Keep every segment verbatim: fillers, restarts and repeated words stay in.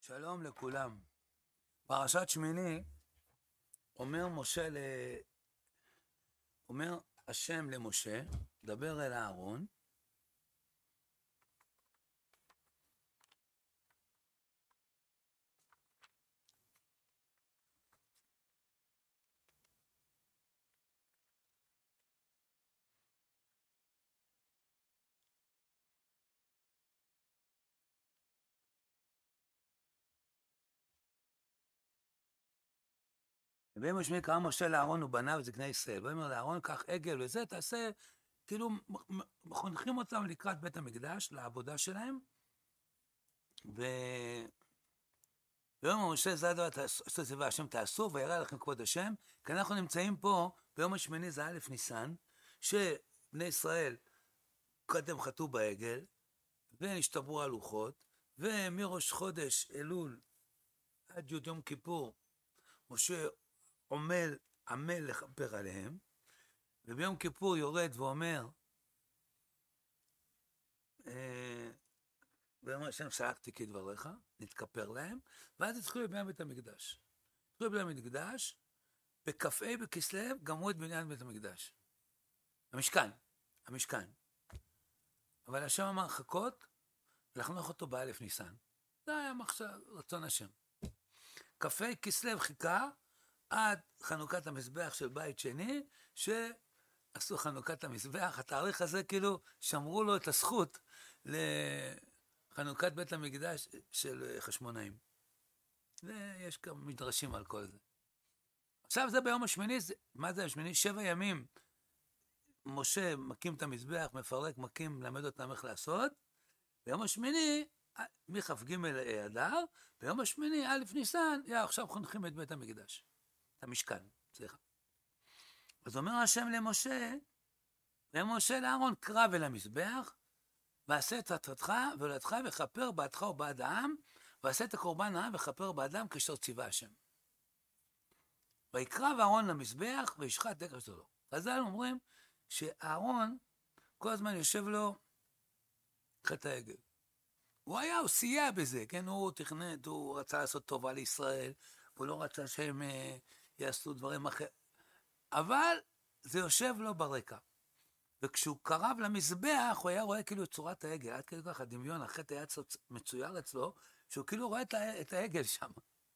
שלום לכולם. פרשת שמיני אומר משה ל... אומר השם למשה, דבר אל אהרון, ויאמר שמי קרא משה לאהרון ובניו וזקני ישראל, ויאמר לאהרון קח עגל וזה, תעשה, כאילו חונכים אותם לקראת בית המקדש, לעבודה שלהם, ו... ויאמר משה זה הדבר, עשו צבא השם תעשו, וירא לכם כבוד השם, כי אנחנו נמצאים פה ביום השמיני זה א' ניסן, שבני ישראל קודם חטאו בעגל, ונשתברו הלוחות, ומראש חודש אלול עד י' יום כיפור, משה עמל, עמל לכפר עליהם, וביום כיפור יורד ואומר, ואומר השם שלחתי כדבריך, נתכפר להם, ואז התחילו לבניין בית המקדש. התחילו לבניין בית המקדש, בכ"ה בכסלו גמרו את בניין בית המקדש. המשכן, המשכן. אבל השם אמר חכות, לחנוך אותו באלף ניסן. זה היה מחשב, רצון השם. כ"ה כסלו חיכה, עד חנוכת המזבח של בית שני, שעשו חנוכת המזבח. התאריך הזה כאילו שמרו לו את הזכות לחנוכת בית המקדש של חשמונאים. ויש כמה מדרשים על כל זה. עכשיו זה ביום השמיני, מה זה השמיני? שבע ימים משה מקים את המזבח, מפרק, מקים, למד אותם איך לעשות. ביום השמיני, מכ"ג אדר, ביום השמיני, א' ניסן, יא, עכשיו חונכים את בית המקדש. המשכן, סליחה. אז אומר השם למשה, למשה לאהרון, קרב אל המזבח, ועשה את עטרתך ועולתך וכפר בעדך ובעד העם, ועשה את הקורבן העם וכפר בעדם כאשר ציווה השם. ויקרב אהרון למזבח וישחט דקל שלו. חז"ל אומרים שאהרון כל הזמן יושב לו חטא העגל. הוא היה, הוא סייע בזה, כן? הוא תכנת, הוא רצה לעשות טובה לישראל, הוא לא רצה שהם אה, יעשו דברים אחרים. אבל זה יושב לו ברקע. וכשהוא קרב למזבח, הוא היה רואה כאילו את צורת העגל. עד כדי כך הדמיון, החטא היה מצויר אצלו, שהוא כאילו רואה את, את העגל שם.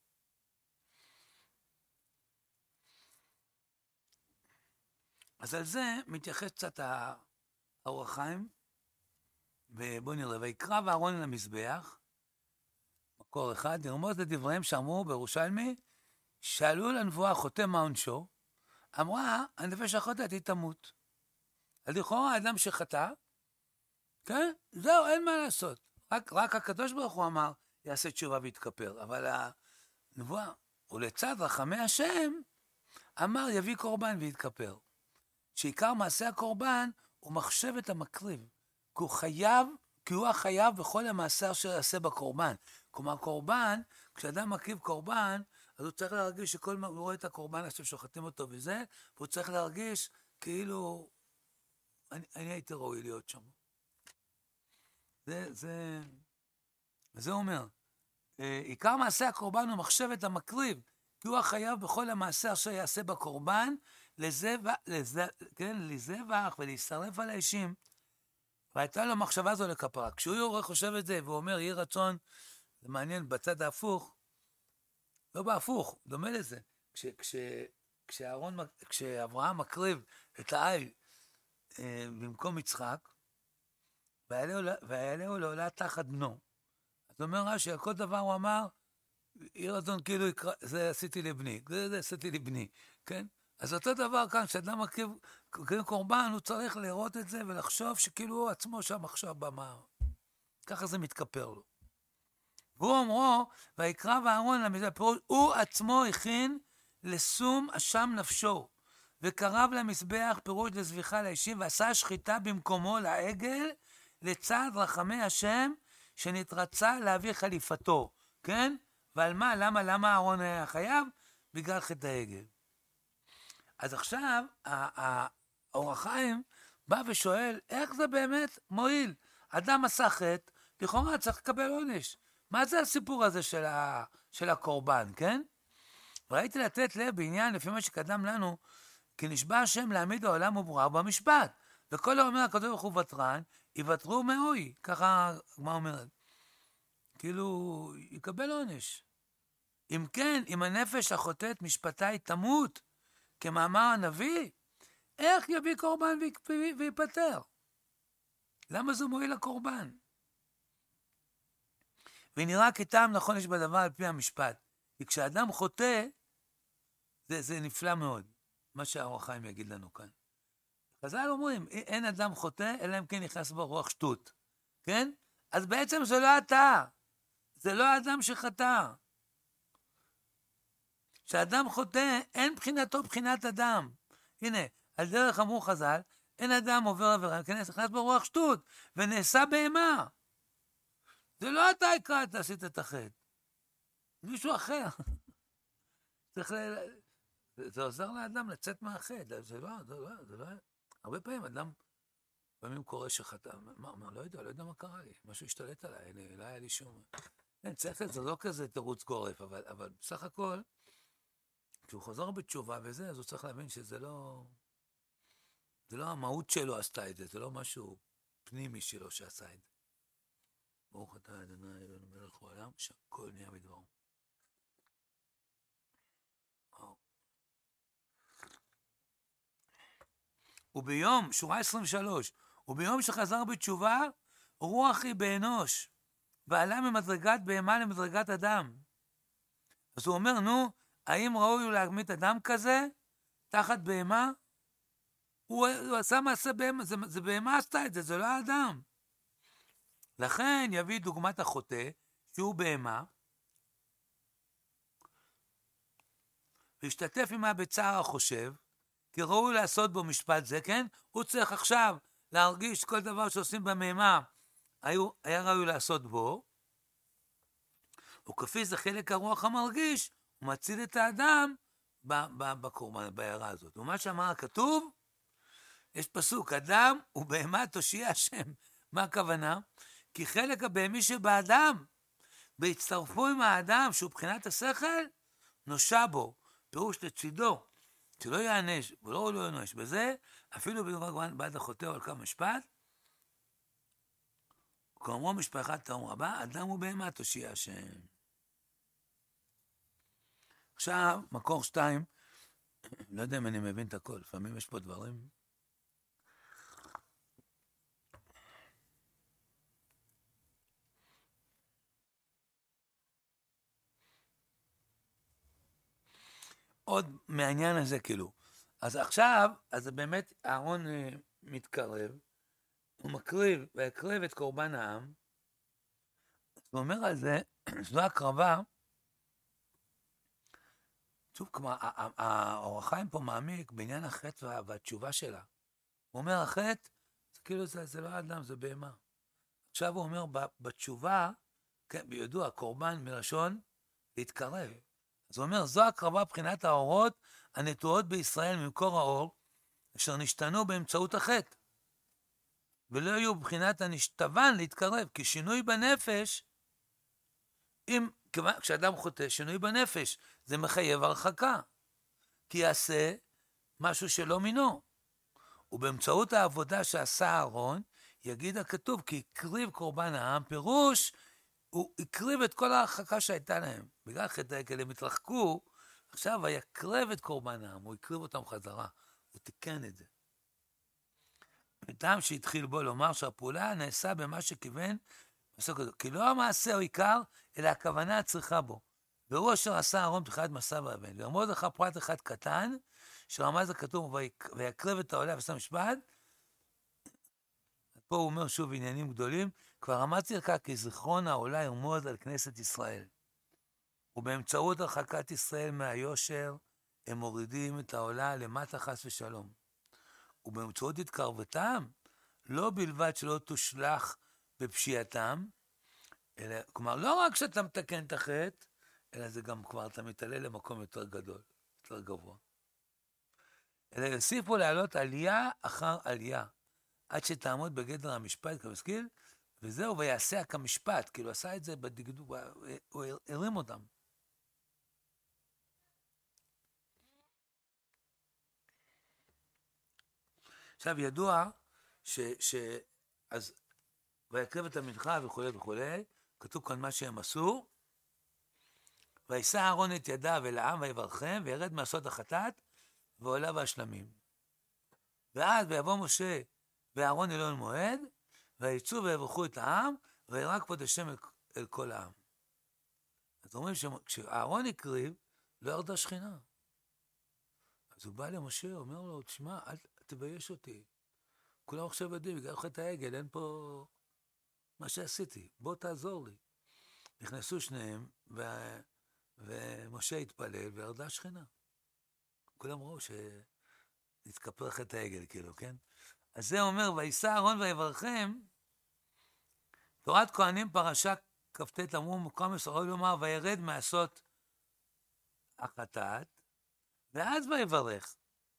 אז על זה מתייחס קצת האור החיים, ובואו נראה, ויקרב אהרון אל המזבח, מקור אחד, נרמוז לדבריהם שאמרו בירושלמי, שאלו לנבואה חותם מה עונשו, אמרה, הנפש החוטאת היא תמות. אז לכאורה האדם שחטא, כן, זהו, אין מה לעשות. רק, רק הקדוש ברוך הוא אמר, יעשה תשובה ויתכפר. אבל הנבואה, ולצד רחמי השם, אמר יביא קורבן ויתכפר. שעיקר מעשה הקורבן הוא מחשבת המקריב. כי הוא חייב, כי הוא החייב בכל המעשה אשר יעשה בקורבן. כלומר, קורבן, כשאדם מקריב קורבן, אז הוא צריך להרגיש שכל מה, הוא רואה את הקורבן עכשיו שוחטים אותו וזה, והוא צריך להרגיש כאילו, אני, אני הייתי ראוי להיות שם. זה, זה, וזה אומר, עיקר מעשה הקורבן הוא מחשבת המקריב, כי הוא החייב בכל המעשה אשר יעשה בקורבן, לזבח, לז, כן, לזבח ולהישרף על האישים. והייתה לו מחשבה זו לכפרה. כשהוא יורה חושב את זה, והוא אומר, יהי רצון, זה מעניין, בצד ההפוך, לא בהפוך, דומה לזה. כש, כש, כשאהרון, כשאברהם מקריב את העיל אה, במקום יצחק, ויעלהו לעולה תחת בנו. אז אומר רש"י, כל דבר הוא אמר, יהי רצון כאילו, יקרא, זה עשיתי לבני, זה, זה עשיתי לבני, כן? אז אותו דבר כאן, כשאדם מקריב קורבן, הוא צריך לראות את זה ולחשוב שכאילו הוא עצמו שם עכשיו במה. ככה זה מתכפר לו. והוא אומרו, ויקרב אהרון למזבח, הוא עצמו הכין לשום אשם נפשו, וקרב למזבח פירוש לזביחה לאישים, ועשה שחיטה במקומו לעגל, לצד רחמי השם, שנתרצה להביא חליפתו, כן? ועל מה, למה, למה אהרון היה חייב? בגלל חטא העגל. אז עכשיו, האור החיים בא ושואל, איך זה באמת מועיל? אדם עשה חטא, לכאורה צריך לקבל עונש. מה זה הסיפור הזה של, ה, של הקורבן, כן? ראיתי לתת לב בעניין, לפי מה שקדם לנו, כי נשבע השם להעמיד העולם וברואיו במשפט. וכל האומר הקדוש ברוך הוא ותרן, יוותרו מאוי. ככה, מה אומרת? כאילו, יקבל עונש. אם כן, אם הנפש החוטאת משפטי תמות, כמאמר הנביא, איך יביא קורבן ויפטר? למה זה מועיל לקורבן? ונראה כי טעם נכון יש בדבר על פי המשפט. כי כשאדם חוטא, זה, זה נפלא מאוד, מה שהאור החיים יגיד לנו כאן. חז"ל אומרים, אין אדם חוטא, אלא אם כן נכנס בו רוח שטות. כן? אז בעצם זה לא אתה. זה לא האדם שחטא. כשאדם חוטא, אין בחינתו בחינת אדם. הנה, על דרך אמרו חז"ל, אין אדם עובר עבירה, כן, נכנס בו רוח שטות, ונעשה בהמה. זה לא אתה הקראת, עשית את החטא. מישהו אחר. צריך ל... זה, זה עוזר לאדם לצאת מהחטא. זה לא, זה לא, זה לא... הרבה פעמים אדם, פעמים קורה שחטא, מה, מה, לא יודע, לא יודע מה קרה לי. משהו השתלט עליי, לא, לא היה לי שום... אין, צריך את זה, לא כזה תירוץ גורף, אבל, אבל בסך הכל, כשהוא חוזר בתשובה וזה, אז הוא צריך להבין שזה לא... זה לא המהות שלו עשתה את זה, זה לא משהו פנימי שלו שעשה את זה. ברוך אתה ה' אלוהינו מלך העולם, שהכל נהיה בדברו. וביום, שורה עשרים ושלוש, וביום שחזר בתשובה, רוח היא באנוש, ועלה ממדרגת בהמה למדרגת אדם. אז הוא אומר, נו, האם ראוי הוא להגמית אדם כזה, תחת בהמה? הוא, הוא עשה מעשה בהמה, זה, זה בהמה עשתה את זה, זה לא האדם. לכן יביא דוגמת החוטא, שהוא בהמה, והשתתף עמה בצער החושב, כי ראוי לעשות בו משפט זה, כן? הוא צריך עכשיו להרגיש כל דבר שעושים במהמה, היו, היה ראוי לעשות בו, וכפי זה חלק הרוח המרגיש, הוא מציל את האדם בקורבן, בהערה הזאת. ומה שאמר הכתוב, יש פסוק, אדם ובהמה תושיע השם. מה הכוונה? כי חלק הבהמי שבאדם, בהצטרפו עם האדם, שהוא בחינת השכל, נושע בו, פירוש לצידו, שלא יענש, ולא לא ינוש בזה, אפילו בדבר בעד החוטא או על כמה משפט, כאמרו משפחת תאום רבה, אדם ובהמה תושיע השם. עכשיו, מקור שתיים, לא יודע אם אני מבין את הכל, לפעמים יש פה דברים. עוד מהעניין הזה, כאילו. אז עכשיו, אז באמת אהרון אה, מתקרב, הוא מקריב, ויקריב את קורבן העם, הוא אומר על זה, זו הקרבה, שוב, כלומר, האור החיים פה מעמיק בעניין החטא והתשובה שלה. הוא אומר, החטא, זה כאילו, זה, זה לא האדם, זה בהמה. עכשיו הוא אומר, בתשובה, כן, בידוע, הקורבן מלשון להתקרב. אז הוא אומר, זו הקרבה בחינת האורות הנטועות בישראל ממקור האור, אשר נשתנו באמצעות החטא. ולא יהיו בחינת הנשתבן להתקרב, כי שינוי בנפש, אם, כשאדם חוטא, שינוי בנפש, זה מחייב הרחקה. כי יעשה משהו שלא מינו. ובאמצעות העבודה שעשה אהרון, יגיד הכתוב, כי הקריב קורבן העם, פירוש, הוא הקריב את כל ההרחקה שהייתה להם. בגלל חטא העגל הם התרחקו, עכשיו ויקרב את קורבן העם, הוא הקריב אותם חזרה, הוא תיקן את זה. מטעם שהתחיל בו לומר שהפעולה נעשה במה שכיוון, כי לא המעשה הוא עיקר, אלא הכוונה הצריכה בו. והוא אשר עשה אהרון בתחילת מסע ואבן. לרמוז לך פרט אחד קטן, שרמז הכתוב ויקרב את העולה ועשה משפט, פה הוא אומר שוב עניינים גדולים, כבר רמזתי לך כי זיכרון העולה ירמוז על כנסת ישראל. ובאמצעות הרחקת ישראל מהיושר, הם מורידים את העולה למטה חס ושלום. ובאמצעות התקרבתם, לא בלבד שלא תושלח בפשיעתם, אלא, כלומר, לא רק שאתה מתקן את החטא, אלא זה גם כבר אתה מתעלה למקום יותר גדול, יותר גבוה. אלא יוסיפו לעלות עלייה אחר עלייה, עד שתעמוד בגדר המשפט כמשכיל, וזהו, ויעשה כמשפט, כאילו עשה את זה בדקדוק, הוא הרים אותם. עכשיו, ידוע ש... ש... אז, ויקרב את המנחה וכו' וכו', כתוב כאן מה שהם עשו, וישא אהרון את ידיו אל העם ויברכם, וירד מעשות החטאת, ועולה והשלמים. ואז ויבוא משה ואהרון אל אוהל מועד, ויצאו ויברכו את העם, וירא כבוד השם אל, אל כל העם. אז אומרים שכשאהרון הקריב, לא ירדה שכינה. אז הוא בא למשה, אומר לו, תשמע, אל תבייש אותי. כולם עכשיו יודעים, בגלל חטא העגל, אין פה מה שעשיתי, בוא תעזור לי. נכנסו שניהם, ו... ומשה התפלל, וירדה שכינה. כולם ראו שהתכפר חטא העגל, כאילו, כן? אז זה אומר, וישא אהרון ויברכם, תורת כהנים פרשה כ"ט אמרו מקום מסורת לומר, וירד מעשות החטאת, ואז ויברך.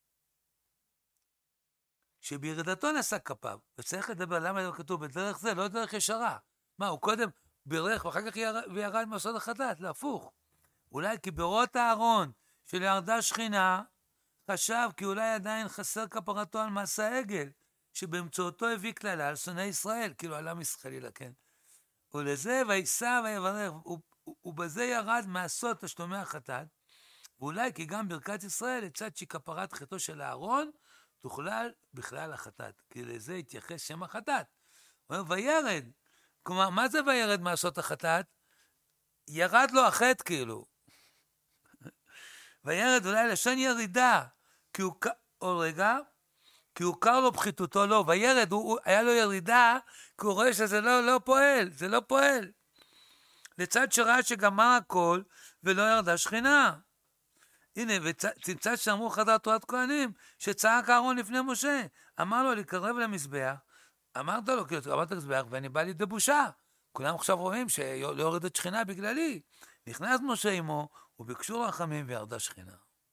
שבירדתו נשא כפיו, וצריך לדבר למה זה כתוב בדרך זה, לא דרך ישרה. מה, הוא קודם בירך ואחר כך וירד מעשות החטאת, להפוך. אולי כי ברות הארון של ירדה שכינה, חשב כי אולי עדיין חסר כפרתו על מעשה העגל, שבאמצעותו הביא כללה על שונאי ישראל, כאילו על עם ישראל, כן. ולזה וישא ויברך, ובזה ירד מעשות תשלומי החטאת, ואולי כי גם ברכת ישראל, לצד שכפרת חטאו של הארון, תוכלל בכלל החטאת, כי לזה התייחס שם החטאת. הוא אומר, וירד, כלומר, מה זה וירד מעשות החטאת? ירד לו החטא, כאילו. וירד אולי לשון ירידה, כי הוא, או רגע, כי הוא קר לו פחיתותו, לא, וירד, הוא, הוא, היה לו ירידה, כי הוא רואה שזה לא, לא פועל, זה לא פועל. לצד שראה שגמר הכל, ולא ירדה שכינה. הנה, וצמצת שאמרו חדר תורת כהנים, שצעק אהרון לפני משה, אמר לו לקרב למזבח, אמרת לו, כאילו, קרבת למזבח, ואני בא לידי בושה. כולם עכשיו רואים שלא יורדת שכינה בגללי. נכנס משה עמו, וביקשו רחמים וירדה שכינה.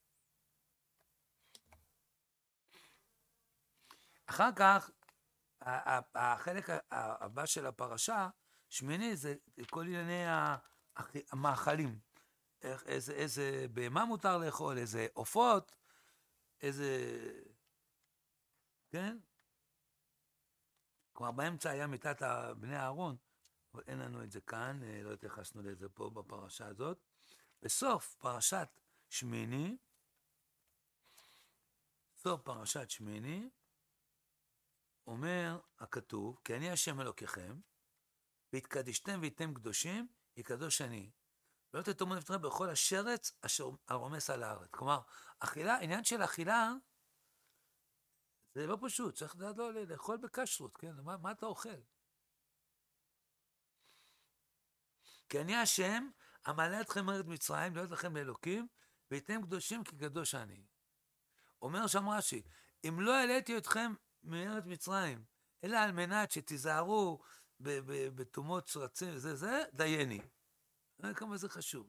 אחר כך, החלק הבא של הפרשה, שמיני, זה כל ענייני המאכלים. איזה, איזה בהמה מותר לאכול, איזה עופות, איזה, כן? כלומר, באמצע היה מיטת בני אהרון, אבל אין לנו את זה כאן, לא התייחסנו לזה פה בפרשה הזאת. בסוף פרשת שמיני, סוף פרשת שמיני, אומר הכתוב, כי אני השם אלוקיכם, והתקדשתם והייתם קדושים, יקדוש אני. לא תתומו נפטרים בכל השרץ אשר הרומס על הארץ. כלומר, אכילה, עניין של אכילה, זה לא פשוט, צריך לדעת לא לאכול בקשרות, כן? מה, מה אתה אוכל? כי אני השם, המעלה אתכם מארץ מצרים, להיות לכם לאלוקים, והייתם קדושים כי קדוש אני. אומר שם רש"י, אם לא העליתי אתכם מארץ מצרים, אלא על מנת שתיזהרו בתומות שרצים וזה זה, דייני. כמה זה חשוב.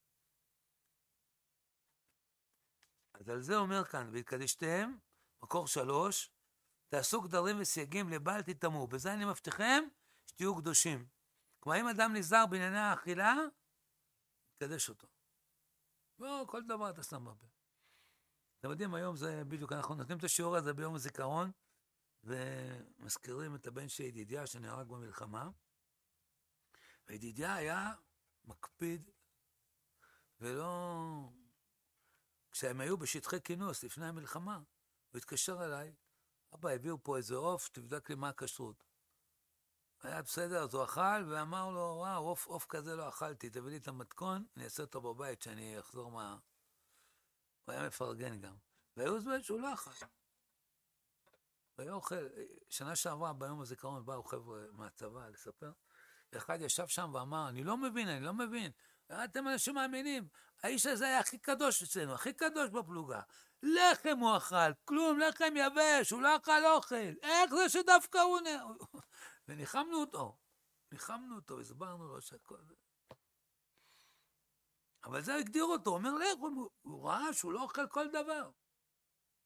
אז על זה אומר כאן, והתקדשתם, מקור שלוש, תעשו גדרים וסייגים לבל תתאמו, בזה אני מבטיחם שתהיו קדושים. כלומר, אם אדם נזהר בענייני האכילה, תקדש אותו. לא, כל דבר אתה שם בפה. אתם יודעים, היום זה בדיוק, אנחנו נותנים את השיעור הזה ביום הזיכרון, ומזכירים את הבן של ידידיה שנהרג במלחמה, וידידיה היה מקפיד, ולא... כשהם היו בשטחי כינוס לפני המלחמה, הוא התקשר אליי, אבא, הביאו פה איזה עוף, תבדק לי מה הכשרות. היה בסדר, אז הוא אכל, ואמר לו, וואו, עוף, עוף כזה לא אכלתי, תביא לי את המתכון, אני אעשה אותו בבית, שאני אחזור מה... הוא היה מפרגן גם. והיו זמן שהוא לא אכל. והיה אוכל, שנה שעברה ביום הזיכרון, באו חבר'ה מהצבא לספר, ואחד ישב שם ואמר, אני לא מבין, אני לא מבין, אתם אנשים מאמינים, האיש הזה היה הכי קדוש אצלנו, הכי קדוש בפלוגה, לחם הוא אכל, כלום, לחם יבש, הוא לא אכל אוכל, איך זה שדווקא הוא נ... וניחמנו אותו, ניחמנו אותו, הסברנו לו שהכל זה. אבל זה הגדיר אותו, הוא אומר לך, הוא, הוא ראה שהוא לא אוכל כל דבר.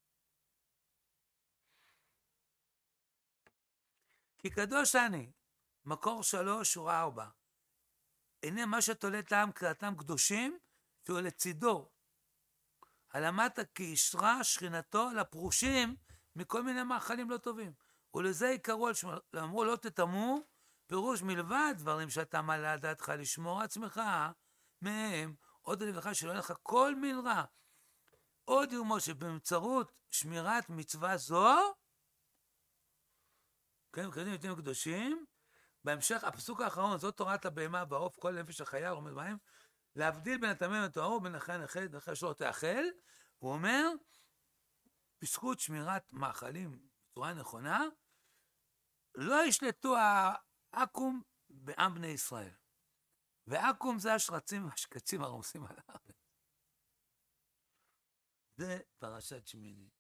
כי קדוש אני, מקור שלוש, שורה ארבע. הנה מה שתולה טעם קריאתם קדושים, שהוא לצידו. הלמת כי אישרה שכינתו לפרושים מכל מיני מאכלים לא טובים. ולזה יקראו על שמו, אמרו לא תטמאו, פירוש מלבד דברים שאתה מעלה על דעתך לשמור עצמך מהם, עוד לבך שלא יהיה לך כל מין רע. עוד יומו שבאמצעות שמירת מצווה זו, כן, קריאים מתים קדושים, בהמשך, הפסוק האחרון, זאת תורת הבהמה והעוף, כל נפש החיה, עומד בהם, להבדיל בין הטמא לטהור, בין החיה הנחלת לחיה שלא תאכל, הוא אומר, בזכות שמירת מאכלים בצורה נכונה, לא ישלטו העכו"ם בעם בני ישראל. ועכו"ם זה השרצים והשקצים הרומסים על הארץ. זה פרשת שמיני.